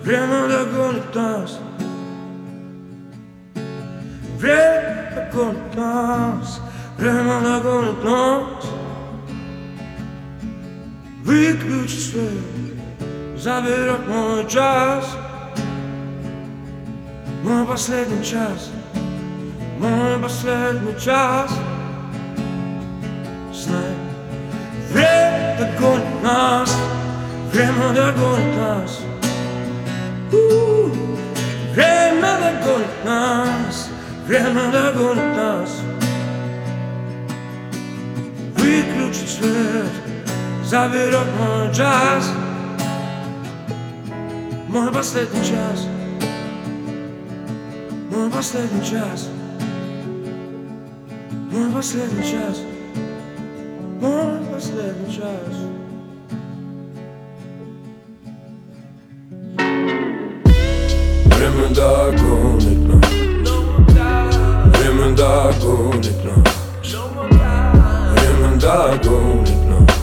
Время догонит нас. Время догонит нас. Время догонит нас. Выключи свет, заберет мой час. Мой последний час. Мой последний час. Знай, время догонит нас. Время догонит нас. Время догонит нас. Время догонит нас. Выключить свет, заберет мой час. Мой последний час. Мой последний час. Мой последний час. Мой последний час. Время догонит нас. Время догонит нас. Время догонит нас.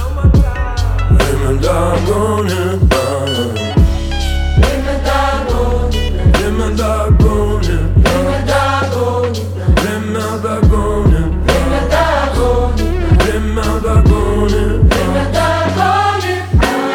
Время догонит нас. Время догонит нас. Время догонит нас. Время догонит нас. Время догонит нас. Время догонит нас. Время догонит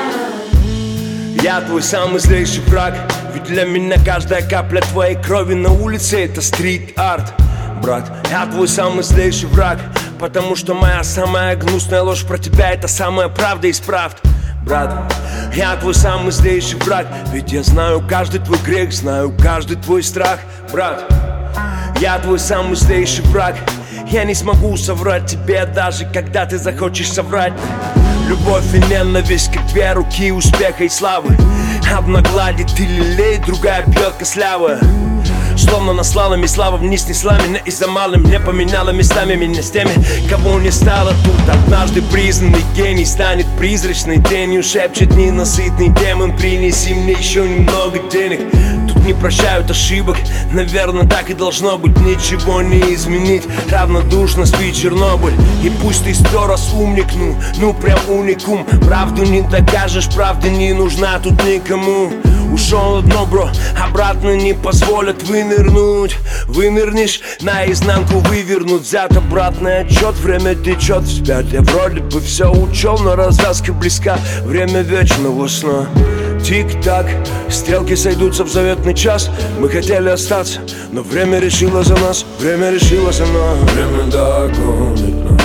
нас. Я твой самый злейший враг. Ведь для меня каждая капля твоей крови на улице это стрит-арт. Брат, я твой самый злейший враг. Потому что моя самая гнусная ложь про тебя это самая правда из правд. Брат, я твой самый злейший враг. Ведь я знаю каждый твой грех, знаю каждый твой страх. Брат, я твой самый злейший враг. Я не смогу соврать тебе, даже когда ты захочешь соврать. Любовь и ненависть, как две руки успеха и славы. Одна гладит и лелеет, другая бьет косляво. Словно наслала мне слава вниз, несла меня и за малым не поменяла местами меня с теми, кого не стало тут. Однажды признанный гений станет призрачной тенью. Шепчет ненасытный демон: принеси мне еще немного денег. Тут не прощают ошибок, наверное, так и должно быть. Ничего не изменить, равнодушно спит Чернобыль. И пусть ты 100 раз умник, ну прям уникум. Правду не докажешь, правда не нужна тут никому. Ушел одно, бро, обратно не позволят вынырнуть. Вынырнешь, наизнанку вывернут. Взят обратный отчет, время течет вспять. Я вроде бы все учел, но развязка близка. Время вечного сна. Тик-так, стрелки сойдутся в заветный час. Мы хотели остаться, но время решило за нас. Время решило за нас. Время догонит нас.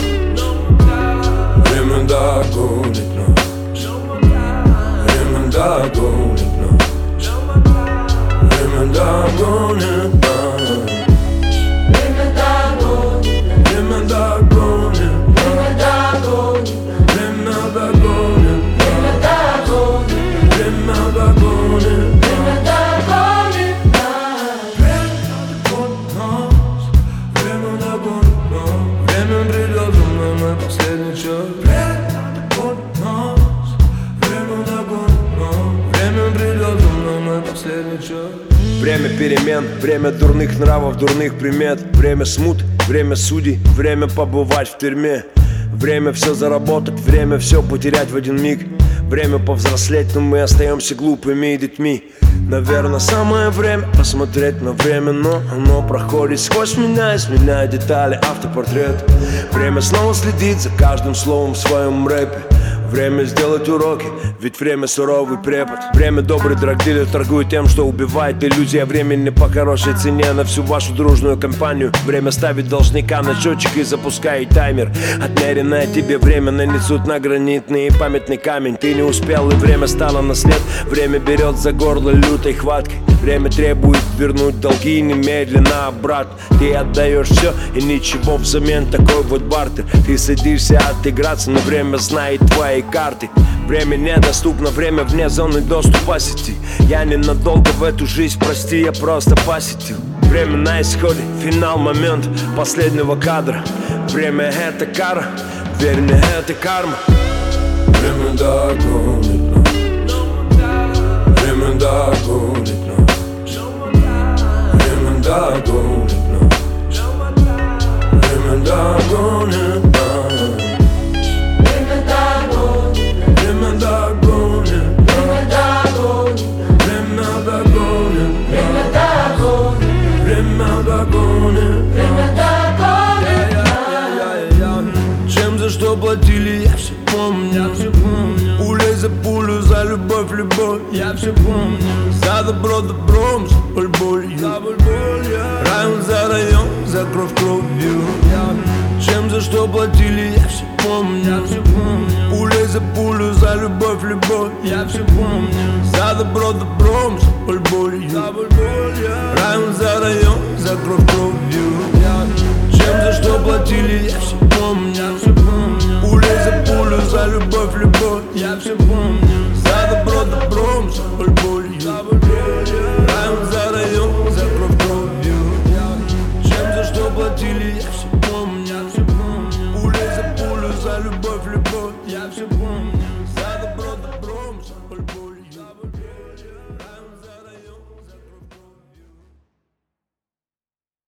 Время догонит нас. Время догонит нас. Время догонит нас. Время догонит нас. Время догонит нас. Время догонит нас. Время догонит нас. Время догонит нас. Время догонит нас. Время догонит нас. Время придет за мной мой последний час. Время догонит нас. Время догонит нас. Время придет за мной мой последний час. Время перемен, время дурных нравов, дурных примет. Время смут, время судей, время побывать в тюрьме. Время все заработать, время все потерять в один миг. Время повзрослеть, но мы остаемся глупыми детьми. Наверное, самое время посмотреть на время, но оно проходит сквозь меня, изменяя детали, автопортрет. Время снова следит за каждым словом в своем рэпе. Время сделать уроки, ведь время суровый препод. Время добрый драгдилер торгует тем, что убивает иллюзия времени по хорошей цене на всю вашу дружную компанию. Время ставит должника на счетчик и запускает таймер. Отмеренное тебе время нанесут на гранитный и памятный камень. Ты не успел, и время стало на след. Время берет за горло лютой хваткой. Время требует вернуть долги немедленно обратно. Ты отдаешь все и ничего взамен, такой вот бартер. Ты садишься отыграться, но время знает твои карты. Время недоступно, время вне зоны доступа сети. Я ненадолго в эту жизнь, прости, я просто посетил. Время на исходе, финал, момент последнего кадра. Время это кара, верь мне, это карма. Время догонит нас. Время догонит нас. Время догонит нас. Время догонит нас. Время догонит нас. Время догонит нас. Время за пулю, за любовь, любовь. Я все помню. За добро добром, за боль болью. Район за район, за кровь кровью. Чем за что платили, я все помню. Пулей за пулю, за любовь, любовь. Я все помню. За добро добром, за боль болью. Район за район, за кровь кровью. Чем за что платили, я все помню. Пулей за пулю, за любовь, любовь. Я все помню.